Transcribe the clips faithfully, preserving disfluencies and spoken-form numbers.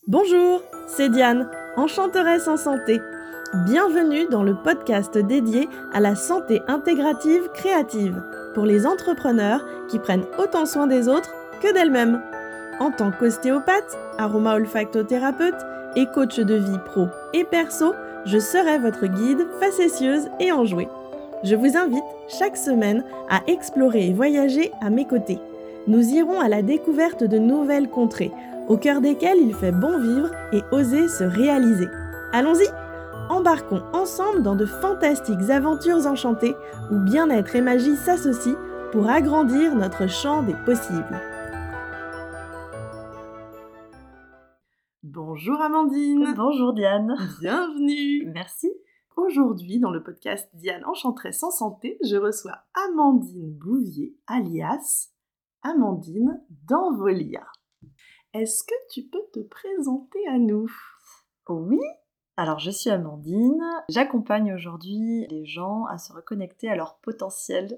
Bonjour, c'est Diane, enchanteresse en santé. Bienvenue dans le podcast dédié à la santé intégrative créative pour les entrepreneurs qui prennent autant soin des autres que d'elles-mêmes. En tant qu'ostéopathe, aroma-olfactothérapeute et coach de vie pro et perso, je serai votre guide facétieuse et enjouée. Je vous invite chaque semaine à explorer et voyager à mes côtés. Nous irons à la découverte de nouvelles contrées, au cœur desquelles il fait bon vivre et oser se réaliser. Allons-y! Embarquons ensemble dans de fantastiques aventures enchantées où bien-être et magie s'associent pour agrandir notre champ des possibles. Bonjour Amandine! Bonjour Diane! Bienvenue! Merci! Aujourd'hui, dans le podcast Diane Enchanteresse en santé, je reçois Amandine Bouvier, alias Amandine d'Envolia. Est-ce que tu peux te présenter à nous? Oui, alors je suis Amandine. J'accompagne aujourd'hui les gens à se reconnecter à leur potentiel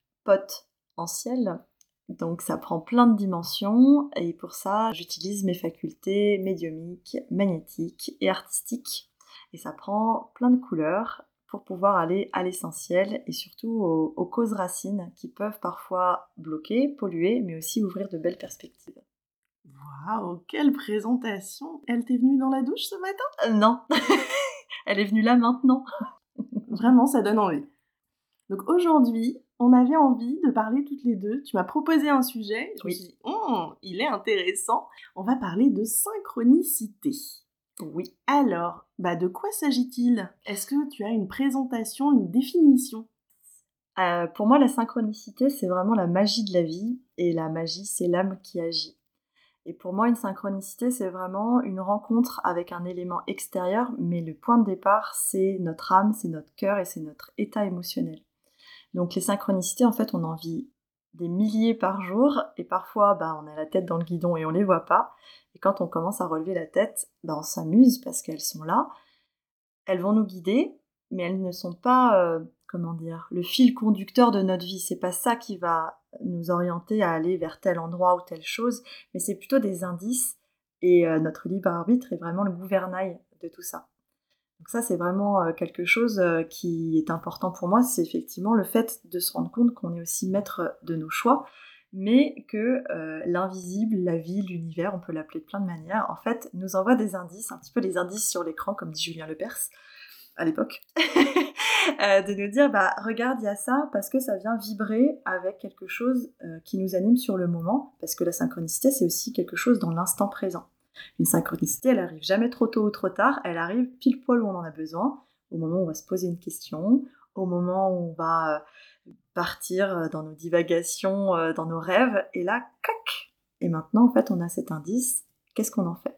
potentiel. Donc ça prend plein de dimensions et pour ça j'utilise mes facultés médiumiques, magnétiques et artistiques. Et ça prend plein de couleurs pour pouvoir aller à l'essentiel et surtout aux, aux causes racines qui peuvent parfois bloquer, polluer, mais aussi ouvrir de belles perspectives. Waouh, quelle présentation! Elle t'est venue dans la douche ce matin? Euh, non, elle est venue là maintenant. Vraiment, ça donne envie. Donc aujourd'hui, on avait envie de parler toutes les deux. Tu m'as proposé un sujet. Je oui. me suis dit, oh, il est intéressant. On va parler de synchronicité. Oui. Alors, bah de quoi s'agit-il? Est-ce que tu as une présentation, une définition? euh, Pour moi, la synchronicité, c'est vraiment la magie de la vie. Et la magie, c'est l'âme qui agit. Et pour moi, une synchronicité, c'est vraiment une rencontre avec un élément extérieur, mais le point de départ, c'est notre âme, c'est notre cœur et c'est notre état émotionnel. Donc les synchronicités, en fait, on en vit des milliers par jour, et parfois, bah, on a la tête dans le guidon et on les voit pas. Et quand on commence à relever la tête, bah, on s'amuse parce qu'elles sont là. Elles vont nous guider, mais elles ne sont pas, euh, comment dire, le fil conducteur de notre vie. C'est pas ça qui va nous orienter à aller vers tel endroit ou telle chose, mais c'est plutôt des indices, et euh, notre libre arbitre est vraiment le gouvernail de tout ça. Donc ça, c'est vraiment euh, quelque chose euh, qui est important pour moi, c'est effectivement le fait de se rendre compte qu'on est aussi maître de nos choix, mais que euh, l'invisible, la vie, l'univers, on peut l'appeler de plein de manières, en fait, nous envoie des indices, un petit peu des indices sur l'écran, comme dit Julien Lepers, à l'époque, euh, de nous dire, bah regarde, il y a ça, parce que ça vient vibrer avec quelque chose euh, qui nous anime sur le moment, parce que la synchronicité, c'est aussi quelque chose dans l'instant présent. Une synchronicité, elle arrive jamais trop tôt ou trop tard, elle arrive pile poil où on en a besoin, au moment où on va se poser une question, au moment où on va partir dans nos divagations, dans nos rêves, et là, clac! Et maintenant, en fait, on a cet indice, qu'est-ce qu'on en fait?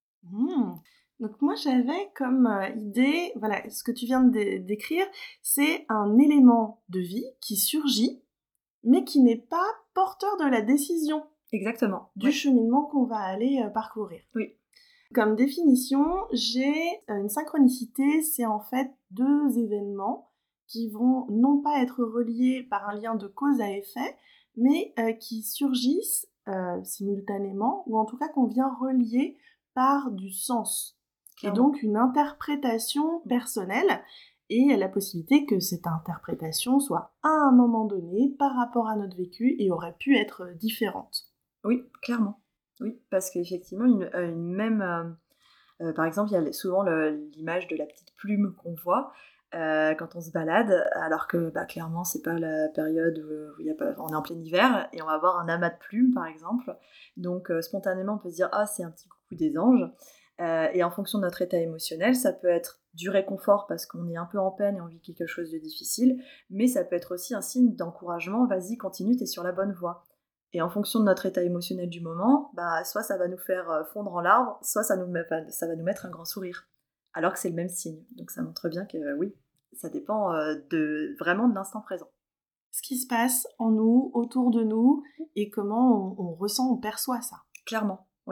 Mmh. Donc moi j'avais comme euh, idée, voilà, ce que tu viens de dé- décrire, c'est un élément de vie qui surgit, mais qui n'est pas porteur de la décision. Exactement. Du oui. cheminement qu'on va aller euh, parcourir. Oui. Comme définition, j'ai euh, une synchronicité, c'est en fait deux événements qui vont non pas être reliés par un lien de cause à effet, mais euh, qui surgissent euh, simultanément, ou en tout cas qu'on vient relier par du sens. Et donc une interprétation personnelle, et la possibilité que cette interprétation soit à un moment donné par rapport à notre vécu et aurait pu être différente. Oui, clairement. Oui, parce qu'effectivement, une, euh, une même... Euh, euh, par exemple, il y a souvent le, l'image de la petite plume qu'on voit euh, quand on se balade, alors que bah, clairement, c'est pas la période où, où y a pas, on est en plein hiver, et on va avoir un amas de plumes, par exemple. Donc, euh, spontanément, on peut se dire « Ah, c'est un petit coucou des anges euh, ». Et en fonction de notre état émotionnel, ça peut être du réconfort parce qu'on est un peu en peine et on vit quelque chose de difficile, mais ça peut être aussi un signe d'encouragement « Vas-y, continue, t'es sur la bonne voie ». Et en fonction de notre état émotionnel du moment, bah, soit ça va nous faire fondre en larmes, soit ça, nous met, ça va nous mettre un grand sourire. Alors que c'est le même signe. Donc ça montre bien que euh, oui, ça dépend euh, de, vraiment de l'instant présent. Ce qui se passe en nous, autour de nous, et comment on, on ressent, on perçoit ça. Clairement, oui.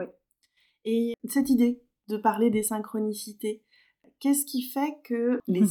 Et cette idée de parler des synchronicités, qu'est-ce qui fait que les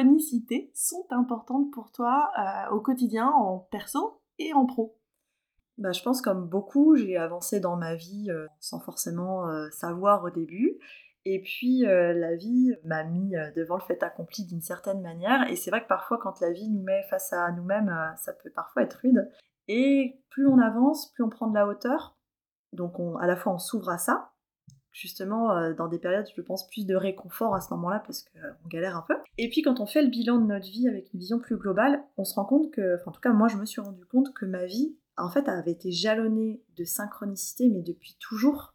synchronicités sont importantes pour toi euh, au quotidien, en perso et en pro? Bah, je pense comme beaucoup, j'ai avancé dans ma vie, heu, sans forcément, heu, savoir au début et puis, heu, la vie m'a mis, heu, devant le fait accompli d'une certaine manière et c'est vrai que parfois quand la vie nous met face à nous-mêmes, heu, ça peut parfois être rude et plus on avance, plus on prend de la hauteur, donc on à la fois on s'ouvre à ça, justement, heu, dans des périodes, je pense, plus de réconfort à ce moment-là parce qu'on galère un peu et puis quand on fait le bilan de notre vie avec une vision plus globale, on se rend compte que enfin en tout cas moi je me suis rendu compte que ma vie, en fait, avait été jalonnée de synchronicité, mais depuis toujours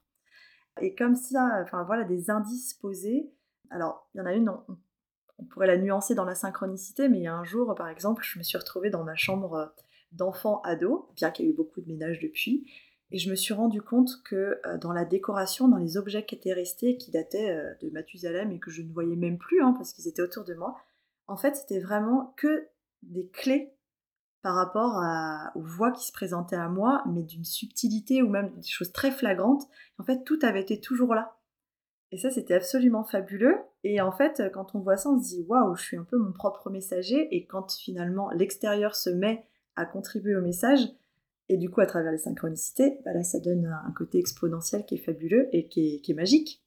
et comme ça, enfin voilà, des indices posés. Alors, il y en a une, on on pourrait la nuancer dans la synchronicité, mais il y a un jour, par exemple, je me suis retrouvée dans ma chambre, heu, d'enfant-ado, bien qu'il y ait eu beaucoup de ménage depuis et je me suis rendu compte que, heu, dans la décoration, dans les objets qui étaient restés, qui dataient, heu, de Mathusalem et que je ne voyais même plus, hein, parce qu'ils étaient autour de moi, en fait, c'était vraiment que des clés par rapport à aux voix qui se présentaient à moi, mais d'une subtilité ou même des choses très flagrantes. En fait, tout avait été toujours là et ça, c'était absolument fabuleux et en fait, quand on voit ça, on se dit: «Waouh, je suis un peu mon propre messager» et quand finalement l'extérieur se met à contribuer au message et du coup à travers les synchronicités, bah là, ça donne un côté exponentiel qui est fabuleux et qui est qui est magique.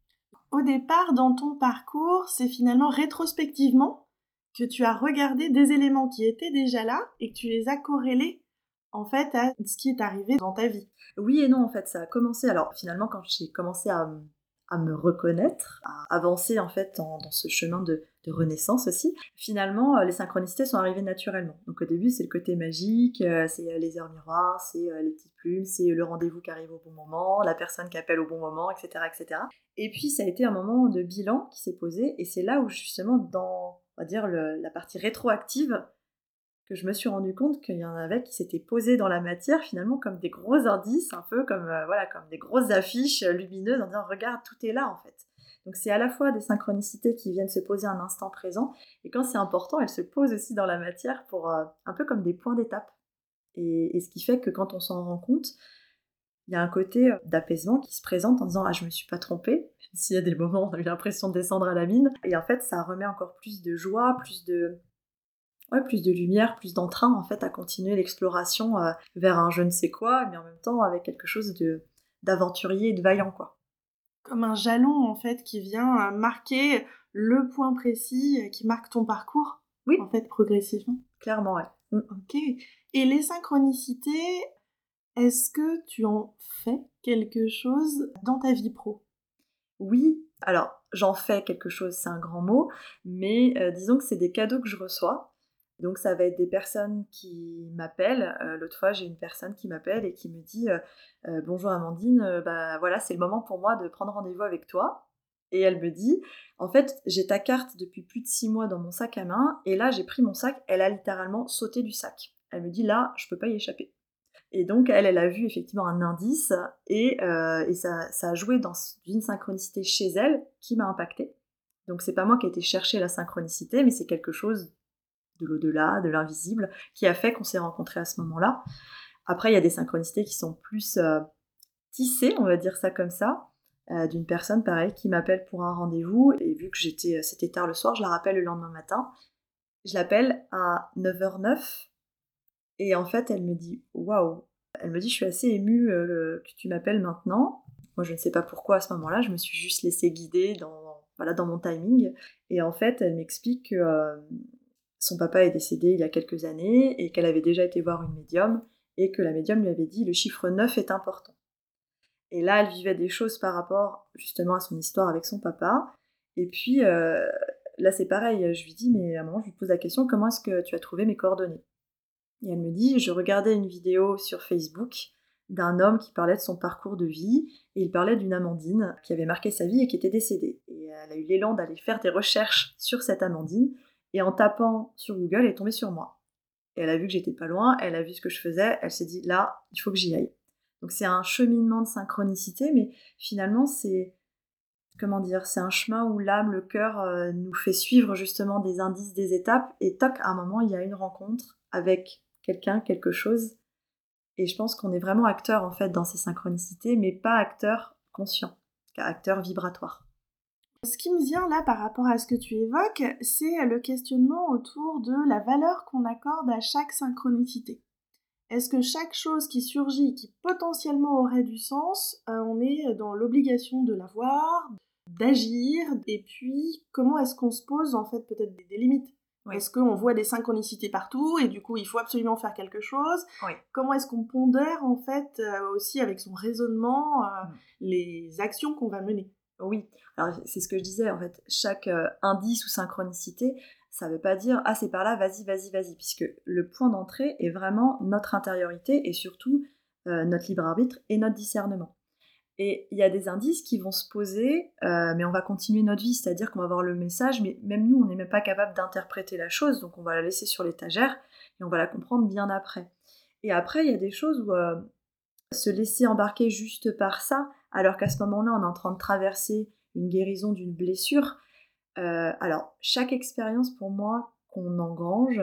Au départ, dans ton parcours, c'est finalement rétrospectivement que tu as regardé des éléments qui étaient déjà là et que tu les as corrélés, en fait, à ce qui est arrivé dans ta vie. Oui et non, en fait, ça a commencé alors finalement quand j'ai commencé à m à me reconnaître, à avancer en fait dans dans ce chemin de de renaissance aussi, finalement, heu, les synchronicités sont arrivées naturellement. Donc au début, c'est le côté magique, heu, c'est, heu, les heures miroirs, c'est, heu, les petites plumes, c'est le rendez-vous qui arrive au bon moment, la personne qui appelle au bon moment et cetera et cetera. Et puis ça a été un moment de bilan qui s'est posé et c'est là où justement dans, on va dire le la partie rétroactive, que je me suis rendu compte qu'il y en avait qui s'étaient posés dans la matière finalement comme des gros indices, un peu comme, heu, voilà, comme des grosses affiches, heu, lumineuses en disant: «Regarde, tout est là, en fait». Donc c'est à la fois des synchronicités qui viennent se poser à un instant présent et quand c'est important, elles se posent aussi dans la matière pour, heu, un peu comme des points d'étape et et ce qui fait que quand on s'en rend compte, il y a un côté, heu, d'apaisement qui se présente en disant: «Ah, je me suis pas trompée», même s'il y a des moments où on a eu l'impression de descendre à la mine et en fait, ça remet encore plus de joie, plus de Ouais, plus de lumière, plus d'entrain en fait à continuer l'exploration, heu, vers un je ne sais quoi, mais en même temps avec quelque chose de d'aventurier et de vaillant, quoi. Comme un jalon, en fait, qui vient, heu, marquer le point précis, heu, qui marque ton parcours, en Oui, fait, progressivement. clairement, ouais. Mmh. OK, et les synchronicités, est-ce que tu en fais quelque chose dans ta vie pro? Oui, alors j'en fais quelque chose, c'est un grand mot, mais heu, disons que c'est des cadeaux que je reçois. Donc ça va être des personnes qui m'appellent, heu, l'autre fois j'ai une personne qui m'appelle et qui me dit, heu: «Heu, bonjour Amandine, heu, bah, voilà, c'est le moment pour moi de prendre rendez-vous avec toi» et elle me dit: «En fait, j'ai ta carte depuis plus de six mois dans mon sac à main et là j'ai pris mon sac, elle a littéralement sauté du sac». Elle me dit: «Là, je peux pas y échapper». Et donc elle, elle a vu effectivement un indice et heu et ça ça a joué dans s une synchronicité chez elle qui m'a impactée. Donc c'est pas moi qui ai été chercher la synchronicité, mais c'est quelque chose de l'au-delà, de l'invisible, qui a fait qu'on s'est rencontrés à ce moment-là. Après, il y a des synchronicités qui sont plus, heu, tissées, on va dire ça comme ça, heu, d'une personne pareil qui m'appelle pour un rendez-vous et vu que j'étais, heu, c'était tard le soir, je la rappelle le lendemain matin. Je l'appelle à neuf heures neuf et en fait, elle me dit: «Waouh!» Elle me dit: «Je suis assez émue, heu, que tu m'appelles maintenant». Moi, je ne sais pas pourquoi à ce moment-là, je me suis juste laissée guider dans voilà, dans mon timing et en fait, elle m'explique que, hem, son papa est décédé il y a quelques années et qu'elle avait déjà été voir une médium et que la médium lui avait dit: «Le chiffre neuf est important» et là, elle vivait des choses par rapport justement à son histoire avec son papa et puis, heu, là, c'est pareil, je lui dis: «Mais à un moment, je lui pose la question: "Comment est-ce que tu as trouvé mes coordonnées?" Et elle me dit: «Je regardais une vidéo sur Facebook d'un homme qui parlait de son parcours de vie et il parlait d'une Amandine qui avait marqué sa vie et qui était décédée» et elle a eu l'élan d'aller faire des recherches sur cette Amandine et en tapant sur Google, elle est tombée sur moi et elle a vu que j'étais pas loin, elle a vu ce que je faisais, elle s'est dit: «Là, il faut que j'y aille». Donc c'est un cheminement de synchronicité, mais finalement c'est comment dire? C'est un chemin où l'âme, le cœur, heu, nous fait suivre justement des indices, des étapes et toc, à un moment, il y a une rencontre avec quelqu'un, quelque chose et je pense qu'on est vraiment acteur, en fait, dans ces synchronicités, mais pas acteur conscient, acteur vibratoire. Ce qui me vient là par rapport à ce que tu évoques, c'est le questionnement autour de la valeur qu'on accorde à chaque synchronicité. Est-ce que chaque chose qui surgit, qui potentiellement aurait du sens, euh, on est dans l'obligation de la voir, d'agir, et puis comment est-ce qu'on se pose en fait peut-être des, des limites? Oui. Est-ce qu'on voit des synchronicités partout et du coup il faut absolument faire quelque chose? Oui. Comment est-ce qu'on pondère en fait euh, aussi avec son raisonnement euh, Mm. les actions qu'on va mener? Oui, alors c'est ce que je disais, en fait, chaque euh, indice ou synchronicité, ça veut pas dire « ah c'est par là, vas-y, vas-y, vas-y », puisque le point d'entrée est vraiment notre intériorité et surtout euh, notre libre arbitre et notre discernement. Et il y a des indices qui vont se poser, euh, mais on va continuer notre vie, c'est-à-dire qu'on va avoir le message, mais même nous, on n'est même pas capable d'interpréter la chose, donc on va la laisser sur l'étagère et on va la comprendre bien après. Et après, il y a des choses où euh, se laisser embarquer juste par ça, alors qu'à ce moment-là, on est en train de traverser une guérison d'une blessure. Euh, alors, chaque expérience, pour moi, qu'on engrange,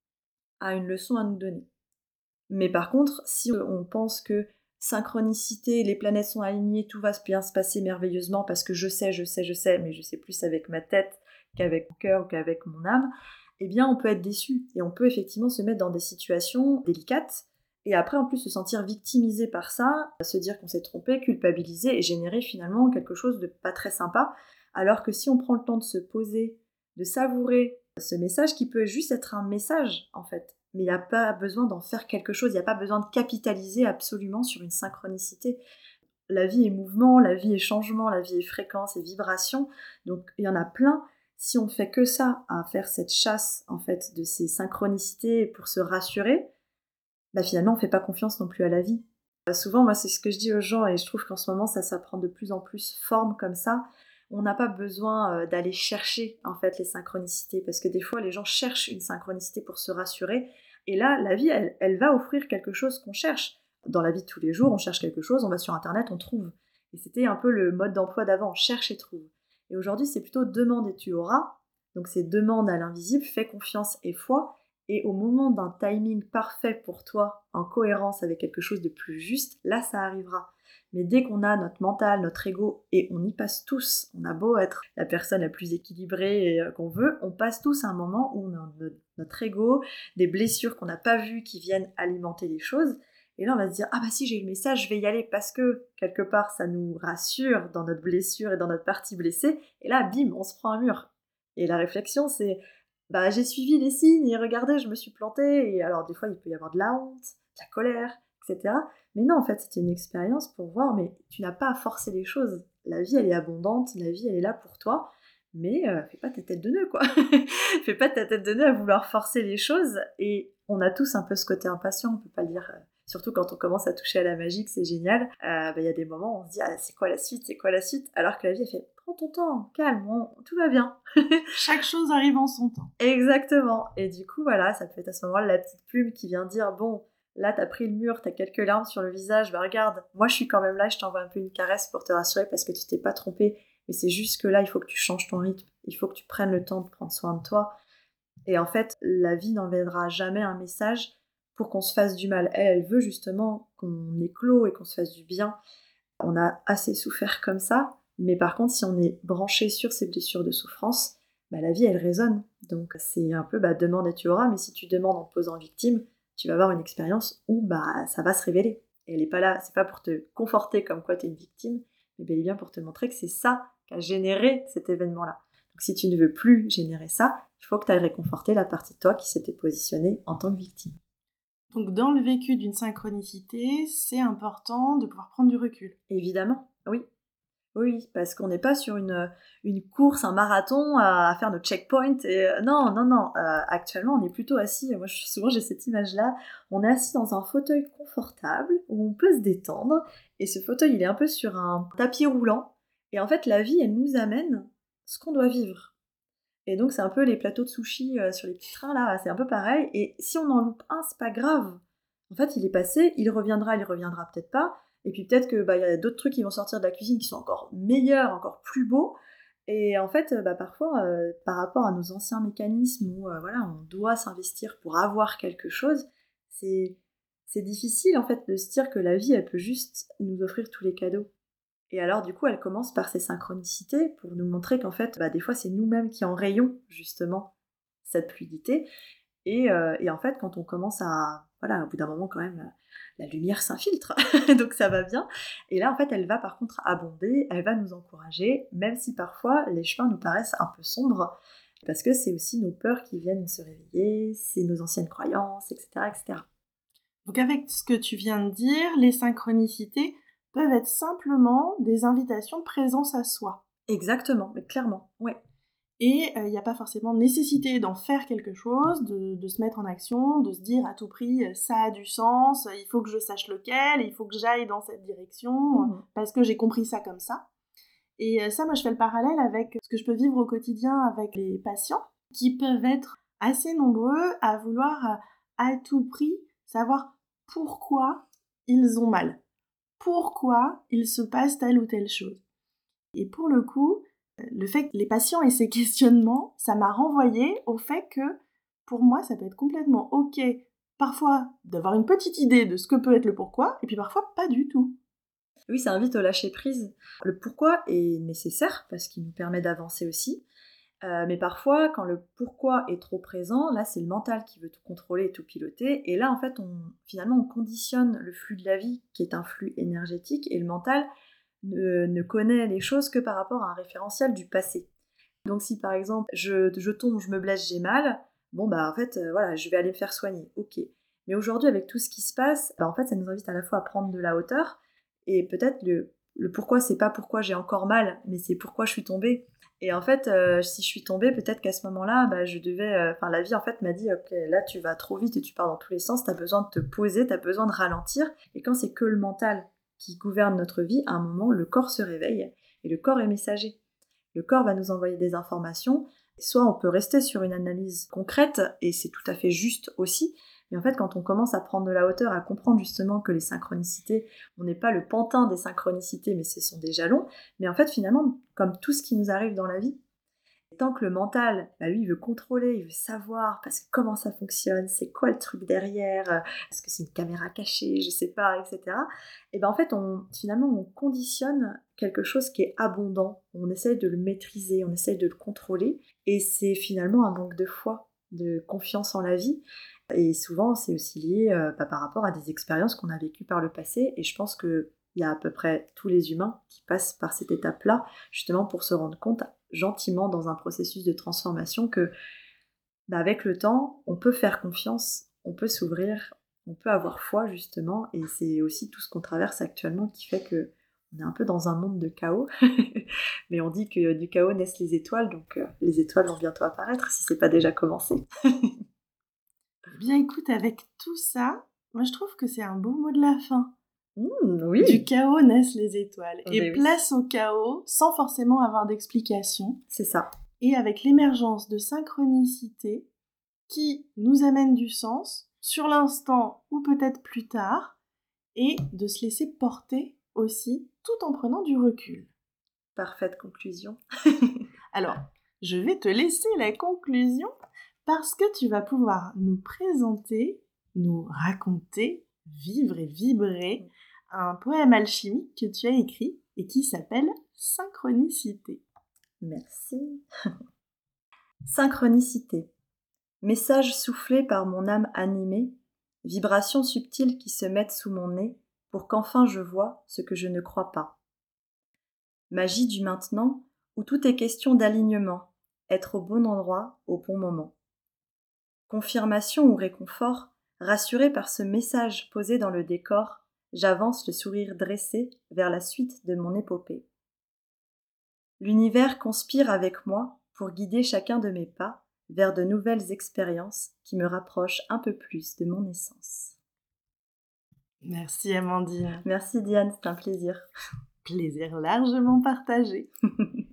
a une leçon à nous donner. Mais par contre, si on pense que synchronicité, les planètes sont alignées, tout va bien se passer merveilleusement parce que je sais, je sais, je sais, mais je sais plus avec ma tête qu'avec mon cœur ou qu'avec mon âme, eh bien on peut être déçu et on peut effectivement se mettre dans des situations délicates et après en plus se sentir victimisé par ça, se dire qu'on s'est trompé, culpabiliser et générer finalement quelque chose de pas très sympa, alors que si on prend le temps de se poser, de savourer ce message qui peut juste être un message en fait, mais il n'y a pas besoin d'en faire quelque chose, il n'y a pas besoin de capitaliser absolument sur une synchronicité. La vie est mouvement, la vie est changement, la vie est fréquence et vibration, donc il y en a plein. Si on fait que ça, à faire cette chasse en fait de ces synchronicités pour se rassurer, bah finalement on fait pas confiance non plus à la vie. Euh, souvent, moi c'est ce que je dis aux gens et je trouve qu'en ce moment ça, ça prend de plus en plus forme comme ça. On n'a pas besoin euh, d'aller chercher en fait les synchronicités parce que des fois les gens cherchent une synchronicité pour se rassurer et là la vie elle, elle va offrir quelque chose qu'on cherche. Dans la vie de tous les jours on cherche quelque chose, on va sur internet, on trouve. Et c'était un peu le mode d'emploi d'avant, cherche et trouve. Et aujourd'hui c'est plutôt demande et tu auras. Donc c'est demande à l'invisible, fais confiance et foi. Et au moment d'un timing parfait pour toi, en cohérence avec quelque chose de plus juste, là ça arrivera. Mais dès qu'on a notre mental, notre ego, et on y passe tous, on a beau être la personne la plus équilibrée et, euh, qu'on veut, on passe tous à un moment où on a notre, notre ego, des blessures qu'on n'a pas vues qui viennent alimenter les choses. Et là on va se dire, ah bah si j'ai eu le message, je vais y aller parce que quelque part ça nous rassure dans notre blessure et dans notre partie blessée. Et là, bim, on se prend un mur. Et la réflexion c'est, bah j'ai suivi les signes et regardez, je me suis plantée. Et alors des fois il peut y avoir de la honte, de la colère, et cetera. Mais non, en fait, c'était une expérience pour voir, mais tu n'as pas à forcer les choses. La vie, elle est abondante, la vie, elle est là pour toi, mais euh, fais pas ta tête de nœud, quoi. Fais pas ta tête de nœud à vouloir forcer les choses. Et on a tous un peu ce côté impatient, on peut pas le dire. Euh, surtout quand on commence à toucher à la magie, que c'est génial. Il euh, bah, y a des moments où on se dit, ah, c'est quoi la suite, c'est quoi la suite? Alors que la vie, elle fait, prends ton temps, calme, on- tout va bien. Chaque chose arrive en son temps. Exactement. Et du coup, voilà, ça peut être à ce moment-là la petite plume qui vient dire, bon, là, t'as pris le mur, t'as quelques larmes sur le visage, bah regarde, moi je suis quand même là, je t'envoie un peu une caresse pour te rassurer parce que tu t'es pas trompé, mais c'est juste que là, il faut que tu changes ton rythme, il faut que tu prennes le temps de prendre soin de toi. Et en fait, la vie n'enverra jamais un message pour qu'on se fasse du mal. Elle, elle veut justement qu'on éclose et qu'on se fasse du bien. On a assez souffert comme ça, mais par contre, si on est branché sur ces blessures de souffrance, bah, la vie, elle résonne. Donc c'est un peu, bah, demande et tu auras, mais si tu demandes en te posant victime, tu vas avoir une expérience où bah, ça va se révéler. Et elle n'est pas là, c'est pas pour te conforter comme quoi tu es une victime, mais bel et bien pour te montrer que c'est ça qui a généré cet événement-là. Donc si tu ne veux plus générer ça, il faut que tu ailles réconforter la partie de toi qui s'était positionnée en tant que victime. Donc dans le vécu d'une synchronicité, c'est important de pouvoir prendre du recul. Évidemment, oui. Oui, parce qu'on n'est pas sur une, une course, un marathon à, à faire notre checkpoint. Et, euh, non, non, non. Euh, actuellement, on est plutôt assis. Moi, je, souvent, j'ai cette image-là. On est assis dans un fauteuil confortable où on peut se détendre. Et ce fauteuil, il est un peu sur un tapis roulant. Et en fait, la vie, elle nous amène ce qu'on doit vivre. Et donc, c'est un peu les plateaux de sushi euh, sur les petits trains, là. C'est un peu pareil. Et si on en loupe un, c'est pas grave. En fait, il est passé, il reviendra, il reviendra peut-être pas. Et puis peut-être que bah, y a d'autres trucs qui vont sortir de la cuisine qui sont encore meilleurs, encore plus beaux. Et en fait, bah, parfois, euh, par rapport à nos anciens mécanismes où euh, voilà, on doit s'investir pour avoir quelque chose, c'est, c'est difficile en fait de se dire que la vie, elle peut juste nous offrir tous les cadeaux. Et alors, du coup, elle commence par ces synchronicités pour nous montrer qu'en fait, bah, des fois, c'est nous-mêmes qui enrayons justement cette fluidité. Et, euh, et en fait, quand on commence à... Voilà, au bout d'un moment, quand même, la lumière s'infiltre, donc ça va bien. Et là, en fait, elle va par contre abonder, elle va nous encourager, même si parfois les chemins nous paraissent un peu sombres, parce que c'est aussi nos peurs qui viennent se réveiller, c'est nos anciennes croyances, et cetera, et cetera. Donc avec ce que tu viens de dire, les synchronicités peuvent être simplement des invitations de présence à soi. Exactement, mais clairement, ouais. Et il n'y a pas forcément nécessité d'en faire quelque chose, de, de se mettre en action, de se dire à tout prix « ça a du sens, il faut que je sache lequel, il faut que j'aille dans cette direction, Mmh. parce que j'ai compris ça comme ça ». Et ça, moi, je fais le parallèle avec ce que je peux vivre au quotidien avec les patients, qui peuvent être assez nombreux à vouloir à tout prix savoir pourquoi ils ont mal, pourquoi il se passe telle ou telle chose. Et pour le coup, le fait que les patients aient ces questionnements, ça m'a renvoyé au fait que, pour moi, ça peut être complètement ok, parfois, d'avoir une petite idée de ce que peut être le pourquoi, et puis parfois, pas du tout. Oui, ça invite au lâcher prise. Le pourquoi est nécessaire, parce qu'il nous permet d'avancer aussi. Euh, mais parfois, quand le pourquoi est trop présent, là, c'est le mental qui veut tout contrôler et tout piloter. Et là, en fait, on, finalement, on conditionne le flux de la vie, qui est un flux énergétique, et le mental ne, ne connaît les choses que par rapport à un référentiel du passé. Donc si, par exemple, je, je tombe, je me blesse, j'ai mal, bon, bah, en fait, euh, voilà, je vais aller me faire soigner, ok. Mais aujourd'hui, avec tout ce qui se passe, bah, en fait, ça nous invite à la fois à prendre de la hauteur, et peut-être le, le pourquoi, c'est pas pourquoi j'ai encore mal, mais c'est pourquoi je suis tombée. Et en fait, euh, si je suis tombée, peut-être qu'à ce moment-là, bah, je devais... Enfin, euh, la vie, en fait, m'a dit, ok, là, tu vas trop vite et tu pars dans tous les sens, t'as besoin de te poser, t'as besoin de ralentir. Et quand c'est que le mental qui gouverne notre vie, à un moment, le corps se réveille, et le corps est messager. Le corps va nous envoyer des informations, soit on peut rester sur une analyse concrète, et c'est tout à fait juste aussi, mais en fait, quand on commence à prendre de la hauteur, à comprendre justement que les synchronicités, on n'est pas le pantin des synchronicités, mais ce sont des jalons, mais en fait, finalement, comme tout ce qui nous arrive dans la vie, tant que le mental, bah lui, il veut contrôler, il veut savoir, parce que comment ça fonctionne, c'est quoi le truc derrière, est-ce que c'est une caméra cachée, je sais pas, et cetera. Et ben en fait, on, finalement, on conditionne quelque chose qui est abondant, on essaye de le maîtriser, on essaye de le contrôler, et c'est finalement un manque de foi, de confiance en la vie. Et souvent, c'est aussi lié euh, bah, par rapport à des expériences qu'on a vécues par le passé, et je pense que il y a à peu près tous les humains qui passent par cette étape-là, justement pour se rendre compte gentiment dans un processus de transformation que bah, avec le temps, on peut faire confiance, on peut s'ouvrir, on peut avoir foi justement, et c'est aussi tout ce qu'on traverse actuellement qui fait que on est un peu dans un monde de chaos, mais on dit que du chaos naissent les étoiles, donc euh, les étoiles vont bientôt apparaître si c'est pas déjà commencé. Eh bien écoute, avec tout ça, moi je trouve que c'est un beau mot de la fin. Mmh, oui. Du chaos naissent les étoiles. Oh, et oui. Place au chaos sans forcément avoir d'explication. C'est ça. Et avec l'émergence de synchronicités qui nous amènent du sens sur l'instant ou peut-être plus tard, et de se laisser porter aussi tout en prenant du recul. Parfaite conclusion. Alors, je vais te laisser la conclusion parce que tu vas pouvoir nous présenter, nous raconter, vivre et vibrer un poème alchimique que tu as écrit et qui s'appelle Synchronicité. Merci. Synchronicité. Message soufflé par mon âme animée, vibrations subtiles qui se mettent sous mon nez pour qu'enfin je voie ce que je ne crois pas. Magie du maintenant où tout est question d'alignement, être au bon endroit au bon moment. Confirmation ou réconfort, rassuré par ce message posé dans le décor, j'avance le sourire dressé vers la suite de mon épopée. L'univers conspire avec moi pour guider chacun de mes pas vers de nouvelles expériences qui me rapprochent un peu plus de mon essence. Merci Amandine. Merci Diane, c'est un plaisir. Plaisir largement partagé.